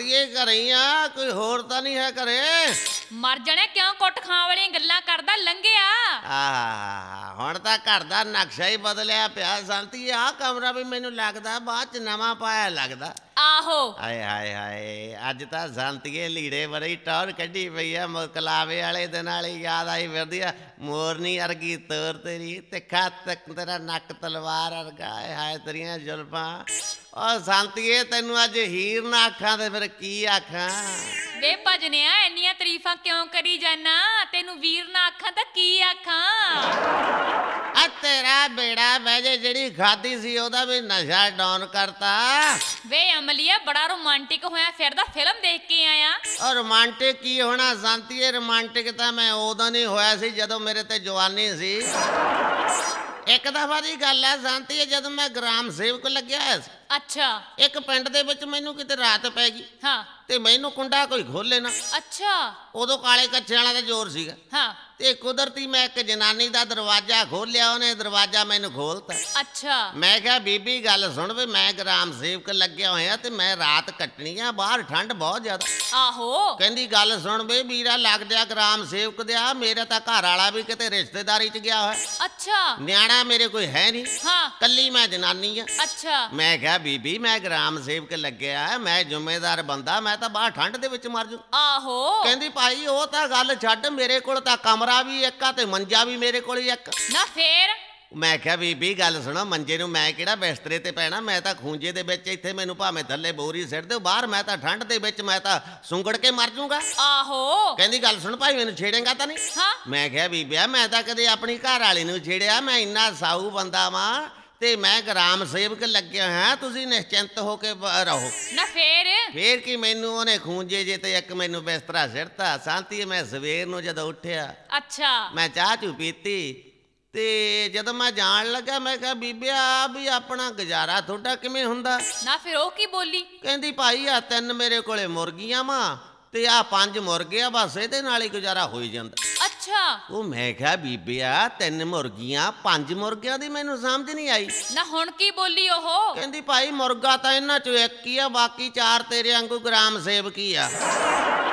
ਸ਼ਾਂਤੀਏ ਘਰੇ ਹੀ ਆ, ਕੋਈ ਹੋਰ ਤਾਂ ਨਹੀਂ ਹੈ ਘਰੇ? ਮਰ ਜਾਣੇ, ਕਿਉਂ ਕੁੱਟ ਖਾਂ ਵਾਲੀਆਂ ਗੱਲਾਂ ਕਰਦਾ ਲੰਘਿਆ? ਆਹ ਹੁਣ ਤਾਂ ਘਰ ਦਾ ਨਕਸ਼ਾ ਹੀ ਬਦਲਿਆ ਪਿਆ ਸ਼ਾਂਤੀ। ਆਹ ਕਮਰਾ ਵੀ ਮੈਨੂੰ ਲੱਗਦਾ ਬਾਅਦ ਚ ਨਵਾਂ ਪਾਇਆ ਲੱਗਦਾ। ਆਹੋ। ਹਾਏ ਹਾਏ ਹਾਏ, ਅੱਜ ਤਾਂ ਸ਼ਾਂਤੀਏ ਲੀੜੇ ਬੜੀ ਟੌਰ ਕੱਢੀ ਪਈ ਆ। ਮੁਕਲਾਵੇ ਵਾਲੇ ਦਿਨ ਵਾਲੀ ਯਾਦ ਆਈ ਫਿਰਦੀ ਆ। ਮੋਰਨੀ ਵਰਗੀ ਤੋਰ ਤੇਰੀ, ਤਿੱਖਾ ਤੇਰਾ ਨੱਕ ਤਲਵਾਰ ਵਰਗਾ। ਹਾਏ ਤੇਰੀਆਂ ਜ਼ੁਲਫਾਂ। ਉਹ ਸ਼ਾਂਤੀਏ ਤੈਨੂੰ ਅੱਜ ਹੀਰ ਨਾ ਆਖਾਂ ਤੇ ਫਿਰ ਕੀ ਆਖਾਂ? ਵੇ ਭਜਨਿਆ, ਇੰਨੀਆਂ ਤਾਰੀਫਾਂ ਕਿਉਂ ਕਰੀ ਜਾਨਾ? ਤੈਨੂੰ ਵੀਰ ਨਾ ਆਖਾਂ ਤਾਂ ਕੀ ਆਖਾਂ? ਆ ਤੇਰਾ ਬੇੜਾ ਬਹਿ ਜੇ, ਜਿਹੜੀ ਖਾਦੀ ਸੀ ਉਹਦਾ ਵੀ ਨਸ਼ਾ ਡਾਊਨ ਕਰਤਾ। ਵੇ ਅਮਲੀਆ, ਬੜਾ ਰੋਮਾਂਟਿਕ ਹੋਇਆ ਫਿਰਦਾ, ਫਿਲਮ ਦੇਖ ਕੇ ਆਇਆ। ਔਰ ਰੋਮਾਂਟਿਕ ਕੀ ਹੋਣਾ ਸ਼ਾਂਤੀਏ? ਰੋਮਾਂਟਿਕ ਤਾਂ ਮੈਂ ਉਦੋਂ ਨਹੀਂ ਹੋਇਆ ਸੀ ਜਦੋਂ ਮੇਰੇ ਤੇ ਜਵਾਨੀ ਸੀ। ਇੱਕ ਦਫਾ ਦੀ ਗੱਲ ਹੈ ਸ਼ਾਂਤੀਏ, ਜਦੋਂ ਮੈਂ ਗ੍ਰਾਮ ਸੇਵਕ ਲੱਗਿਆ ਹੋਇਆ ਸੀ ਅੱਛਾ। ਇੱਕ ਪਿੰਡ ਦੇ ਵਿੱਚ, ਮੈਨੂੰ ਕਿਤੇ ਰਾਤ ਪੈ ਗਈ ਹਾਂ। ਤੇ ਮੈਨੂੰ ਕੁੰਡਾ ਕੋਈ ਖੋਲੇ ਨਾ। ਅੱਛਾ। ਉਦੋਂ ਕਾਲੇ ਕੱਛੇ ਵਾਲਾ ਦਾ ਜ਼ੋਰ ਸੀਗਾ। ਹਾਂ। ਤੇ ਕੁਦਰਤੀ ਮੈਂ ਇੱਕ ਜਨਾਨੀ ਦਾ ਦਰਵਾਜ਼ਾ ਖੋਲਿਆ, ਉਹਨੇ ਦਰਵਾਜ਼ਾ ਮੈਨੂੰ ਖੋਲਤਾ। ਅੱਛਾ। ਮੈਂ ਕਿਹਾ ਬੀਬੀ ਗੱਲ ਸੁਣ ਵੀ, ਮੈਂ ਗ੍ਰਾਮ ਸੇਵਕ ਲੱਗਿਆ ਹੋਇਆ ਤੇ ਮੈਂ ਰਾਤ ਕੱਟਣੀ ਆ, ਬਾਹਰ ਠੰਡ ਬਹੁਤ ਜ਼ਿਆਦਾ। ਆਹੋ। ਕਹਿੰਦੀ ਗੱਲ ਸੁਣ ਵੇ ਵੀਰਾ, ਲੱਗ ਜਾ ਗ੍ਰਾਮ ਸੇਵਕ ਦਿਆ, ਮੇਰਾ ਤਾਂ ਘਰ ਵਾਲਾ ਵੀ ਕਿਤੇ ਰਿਸ਼ਤੇਦਾਰੀ ਚ ਗਿਆ ਹੋਇਆ। ਅੱਛਾ। ਨਿਆਣਾ ਮੇਰੇ ਕੋਈ ਹੈ ਨਹੀਂ, ਹਾਂ। ਕੱਲੀ ਮੈਂ ਜਨਾਨੀ ਆ। ਅੱਛਾ। ਮੈਂ ਕਿਹਾ ਬੀਬੀ ਮੈਂ ਗ੍ਰਾਮ ਸੇਵਕ ਲੱਗਿਆ, ਮੈਂ ਜ਼ਿੰਮੇਦਾਰ ਬੰਦਾ, ਮੈਂ ਤਾਂ ਬਾਹਰ ਠੰਡ ਦੇ ਵਿੱਚ ਮਰ ਜੂ। ਆਹੋ। ਕਹਿੰਦੀ ਭਾਈ ਉਹ ਤਾਂ ਗੱਲ ਛੱਡ, ਮੇਰੇ ਕੋਲ ਤਾਂ ਕਮਰਾ ਵੀ ਇੱਕ ਆ ਤੇ ਮੰਜਾ ਵੀ ਮੇਰੇ ਕੋਲ ਹੀ ਇੱਕ। ਨਾ ਫੇਰ? ਮੈਂ ਕਿਹਾ ਬੀਬੀ ਗੱਲ ਸੁਣੋ, ਮੰਜੇ ਨੂੰ ਮੈਂ ਕਿਹੜਾ ਬਿਸਤਰੇ ਤੇ ਪੈਣਾ, ਮੈਂ ਤਾਂ ਖੂੰਜੇ ਦੇ ਵਿੱਚ, ਇੱਥੇ ਮੈਨੂੰ ਭਾਵੇਂ ਥੱਲੇ ਬੋਰੀ ਸਿੱਟ ਦਿਓ, ਬਾਹਰ ਮੈਂ ਤਾਂ ਠੰਡ ਦੇ ਵਿੱਚ ਮੈਂ ਤਾਂ ਸੁੰਗੜ ਕੇ ਮਰ ਜੂਗਾ। ਆਹੋ। ਕਹਿੰਦੀ ਗੱਲ ਸੁਣ ਭਾਈ, ਮੈਨੂੰ ਛੇੜੇਗਾ ਤਾਂ ਨਹੀਂ? ਹਾਂ। ਮੈਂ ਕਿਹਾ ਬੀਬੀਆ ਮੈਂ ਤਾਂ ਕਦੇ ਆਪਣੀ ਘਰ ਵਾਲੀ ਨੂੰ ਛੇੜਿਆ, ਮੈਂ ਇੰਨਾ ਸਾਊ ਬੰਦਾ ਵਾਂ ਤੇ ਮੈਂ ਗ੍ਰਾਮ ਸੇਵਕ ਲੱਗਿਆ ਹਾਂ, ਤੁਸੀਂ ਨਿਸ਼ਚਿੰਤ ਹੋ ਕੇ ਰਹੋ। ਨਾ ਫੇਰ ਕੀ ਮੈਨੂੰ ਉਹਨੇ ਖੂੰਜੇ ਜੇ ਤੇ ਇੱਕ ਮੈਨੂੰ ਬਿਸਤਰਾ ਸਿੱਟਤਾ। ਸ਼ਾਂਤੀ ਮੈਂ ਸਵੇਰ ਨੂੰ ਜਦੋਂ ਉੱਠਿਆ, ਅੱਛਾ, ਮੈਂ ਚਾਹ ਚੂ ਪੀਤੀ ਤੇ ਜਦੋਂ ਮੈਂ ਜਾਣ ਲੱਗਾ, ਮੈਂ ਕਿਹਾ ਬੀਬਿਆ ਵੀ ਆਪਣਾ ਗੁਜ਼ਾਰਾ ਤੁਹਾਡਾ ਕਿਵੇਂ ਹੁੰਦਾ? ਨਾ ਫਿਰ ਉਹ ਕੀ ਬੋਲੀ? ਕਹਿੰਦੀ ਭਾਈ ਆ 3 ਮੇਰੇ ਕੋਲੇ ਮੁਰਗੀਆਂ ਵਾਂ ਤੇ ਆ 5 ਮੁਰਗੇ ਆ, ਬਸ ਇਹਦੇ ਨਾਲ ਹੀ ਗੁਜ਼ਾਰਾ ਹੋਈ ਜਾਂਦਾ। ਅੱਛਾ। ਉਹ ਮੈਂ ਕਿਹਾ ਬੀਬਿਆ 3 ਮੁਰਗੀਆਂ 5 ਮੁਰਗਿਆਂ ਦੀ ਮੈਨੂੰ ਸਮਝ ਨਹੀਂ ਆਈ। ਨਾ ਹੁਣ ਕੀ ਬੋਲੀ ਉਹ? ਕਹਿੰਦੀ ਭਾਈ ਮੁਰਗਾ ਤਾਂ ਇਹਨਾਂ ਚੋਂ ਇੱਕ ਹੀ ਆ, ਬਾਕੀ 4 ਤੇਰੇ ਵਾਂਗੂ ਗ੍ਰਾਮ ਸੇਵਕ ਹੀ ਆ।